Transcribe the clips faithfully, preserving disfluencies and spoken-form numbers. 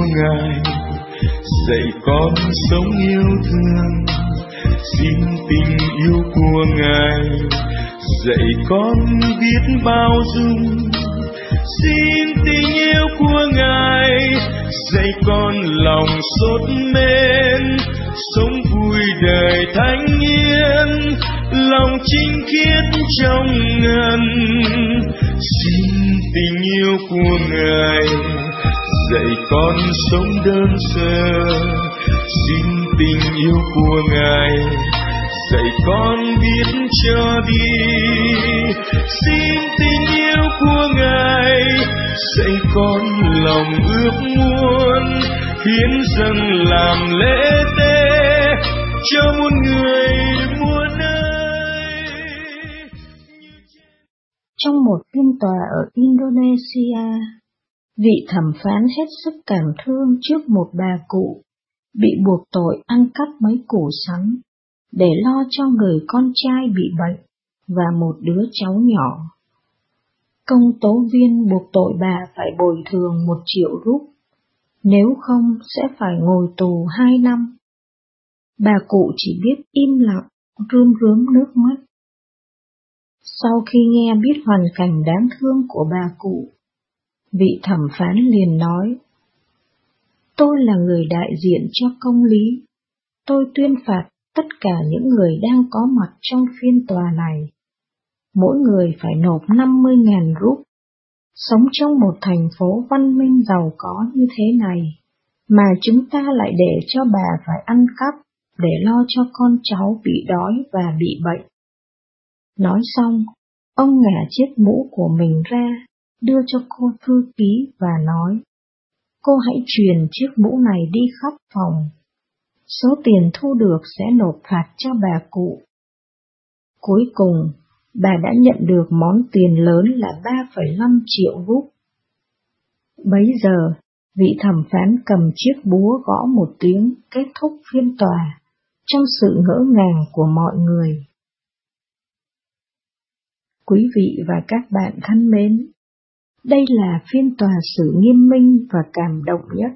Ngài, dạy con sống yêu thương. Xin tình yêu của Ngài dạy con biết bao dung. Xin tình yêu của Ngài dạy con lòng sốt mến, sống vui đời thánh yên, lòng chính khiết trong ngân. Xin tình yêu của Ngài dạy con sống đơn sơ. Xin tình yêu của Ngài dạy con biết cho đi. Xin tình yêu của Ngài dạy con lòng ước muốn, hiến dâng làm lễ tế cho muôn người muôn nơi. Trong một phiên tòa ở Indonesia, vị thẩm phán hết sức cảm thương trước một bà cụ bị buộc tội ăn cắp mấy củ sắn để lo cho người con trai bị bệnh và một đứa cháu nhỏ. Công tố viên buộc tội bà phải bồi thường một triệu rúp, nếu không sẽ phải ngồi tù hai năm. Bà cụ chỉ biết im lặng, rơm rớm nước mắt. Sau khi nghe biết hoàn cảnh đáng thương của bà cụ, vị thẩm phán liền nói: Tôi là người đại diện cho công lý. Tôi tuyên phạt tất cả những người đang có mặt trong phiên tòa này. Mỗi người phải nộp năm mươi nghìn rúp. Sống trong một thành phố văn minh giàu có như thế này, mà chúng ta lại để cho bà phải ăn cắp để lo cho con cháu bị đói và bị bệnh. Nói xong, ông ngả chiếc mũ của mình ra, đưa cho cô thư ký và nói: Cô hãy truyền chiếc mũ này đi khắp phòng. Số tiền thu được sẽ nộp phạt cho bà cụ. Cuối cùng, bà đã nhận được món tiền lớn là ba phẩy năm triệu rúp. Bấy giờ, vị thẩm phán cầm chiếc búa gõ một tiếng kết thúc phiên tòa trong sự ngỡ ngàng của mọi người. Quý vị và các bạn thân mến, đây là phiên tòa xử nghiêm minh và cảm động nhất.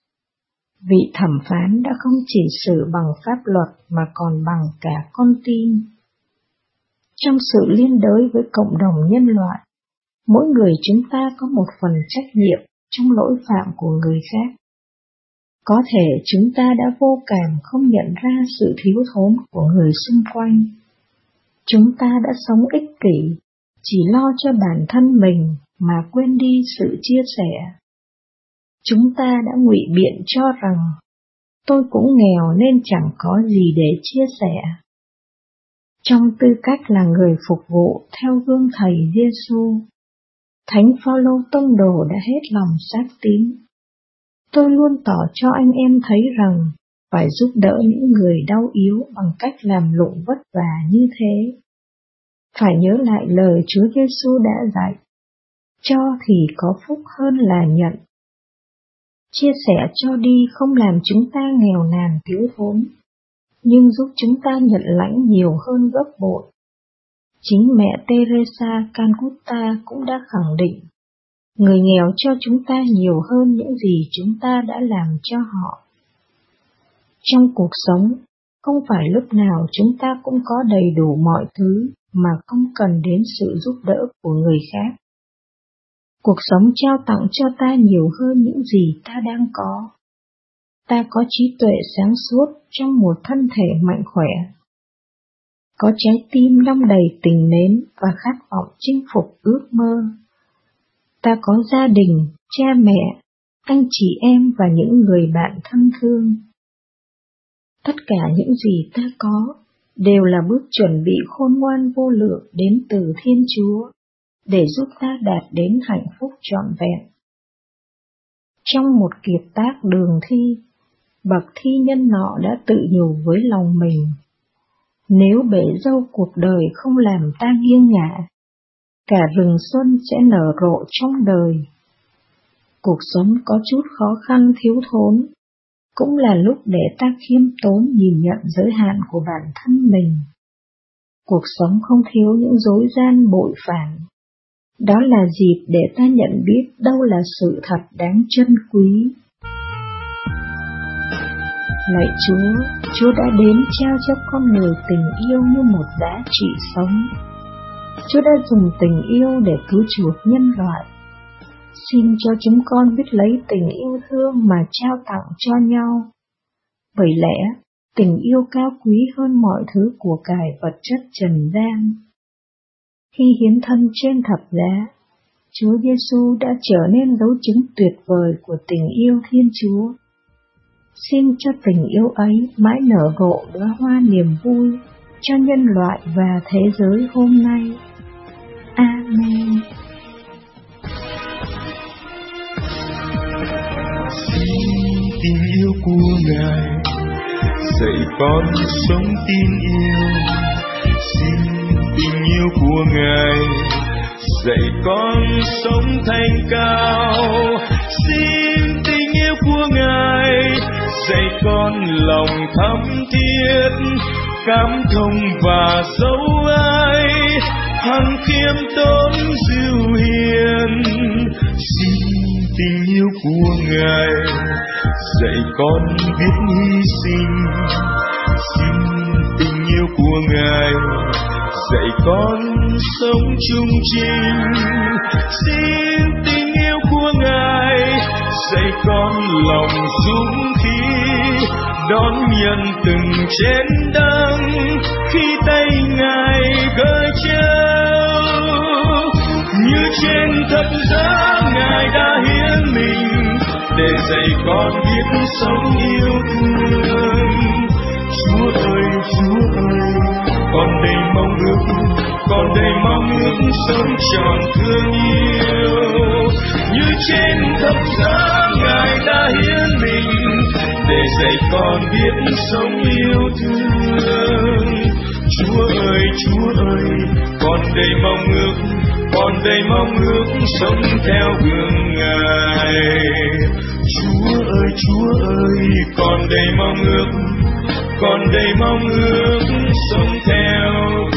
Vị thẩm phán đã không chỉ xử bằng pháp luật mà còn bằng cả con tim. Trong sự liên đới với cộng đồng nhân loại, mỗi người chúng ta có một phần trách nhiệm trong lỗi phạm của người khác. Có thể chúng ta đã vô cảm không nhận ra sự thiếu thốn của người xung quanh. Chúng ta đã sống ích kỷ, chỉ lo cho bản thân mình mà quên đi sự chia sẻ. Chúng ta đã ngụy biện cho rằng tôi cũng nghèo nên chẳng có gì để chia sẻ. Trong tư cách là người phục vụ theo gương Thầy Giêsu, Thánh Phaolô tông đồ đã hết lòng xác tín. Tôi luôn tỏ cho anh em thấy rằng phải giúp đỡ những người đau yếu bằng cách làm lụng vất vả như thế. Phải nhớ lại lời Chúa Giêsu đã dạy: cho thì có phúc hơn là nhận. Chia sẻ cho đi không làm chúng ta nghèo nàn thiếu thốn, nhưng giúp chúng ta nhận lãnh nhiều hơn gấp bội. Chính mẹ Teresa Calcutta cũng đã khẳng định, người nghèo cho chúng ta nhiều hơn những gì chúng ta đã làm cho họ. Trong cuộc sống, không phải lúc nào chúng ta cũng có đầy đủ mọi thứ mà không cần đến sự giúp đỡ của người khác. Cuộc sống trao tặng cho ta nhiều hơn những gì ta đang có. Ta có trí tuệ sáng suốt trong một thân thể mạnh khỏe, có trái tim đong đầy tình mến và khát vọng chinh phục ước mơ. Ta có gia đình, cha mẹ, anh chị em và những người bạn thân thương. Tất cả những gì ta có đều là bước chuẩn bị khôn ngoan vô lượng đến từ Thiên Chúa, để giúp ta đạt đến hạnh phúc trọn vẹn. Trong một kiệt tác đường thi, bậc thi nhân nọ đã tự nhủ với lòng mình: nếu bể dâu cuộc đời không làm ta nghiêng ngả, cả rừng xuân sẽ nở rộ trong đời. Cuộc sống có chút khó khăn thiếu thốn, cũng là lúc để ta khiêm tốn nhìn nhận giới hạn của bản thân mình. Cuộc sống không thiếu những dối gian bội phản. Đó là dịp để ta nhận biết đâu là sự thật đáng trân quý. Lạy Chúa, Chúa đã đến trao cho con người tình yêu như một giá trị sống. Chúa đã dùng tình yêu để cứu chuộc nhân loại. Xin cho chúng con biết lấy tình yêu thương mà trao tặng cho nhau. Bởi lẽ, tình yêu cao quý hơn mọi thứ của cải vật chất trần gian. Khi hiến thân trên thập giá, Chúa Giêsu đã trở nên dấu chứng tuyệt vời của tình yêu Thiên Chúa. Xin cho tình yêu ấy mãi nở rộ đóa hoa niềm vui cho nhân loại và thế giới hôm nay. Amen. Xin tình yêu của Ngài dạy con sống tin yêu. Xin tình yêu của Ngài dạy con sống thanh cao. Xin tình yêu của Ngài dạy con lòng thắm thiết, cảm thông và dấu ái, hằng khiêm tốn dịu hiền. Xin tình yêu của Ngài dạy con biết hy sinh. Xin tình yêu của Ngài dạy con sống trung trình. Xin tình yêu của Ngài dạy con lòng dũng khí, đón nhận từng chén đắng khi tay Ngài gợi trao. Như trên thập giá Ngài đã hiến mình để dạy con biết sống yêu thương. Chúa ơi, Chúa ơi, con đầy mong ước, con đầy mong ước sống trọn thương yêu. Như trên thập giá Ngài đã hiến mình để dạy con biết sống yêu thương. Chúa ơi, Chúa ơi, con đầy mong ước, con đầy mong ước sống theo gương Ngài. Chúa ơi, Chúa ơi, con đầy mong ước, con đầy mong ước sống theo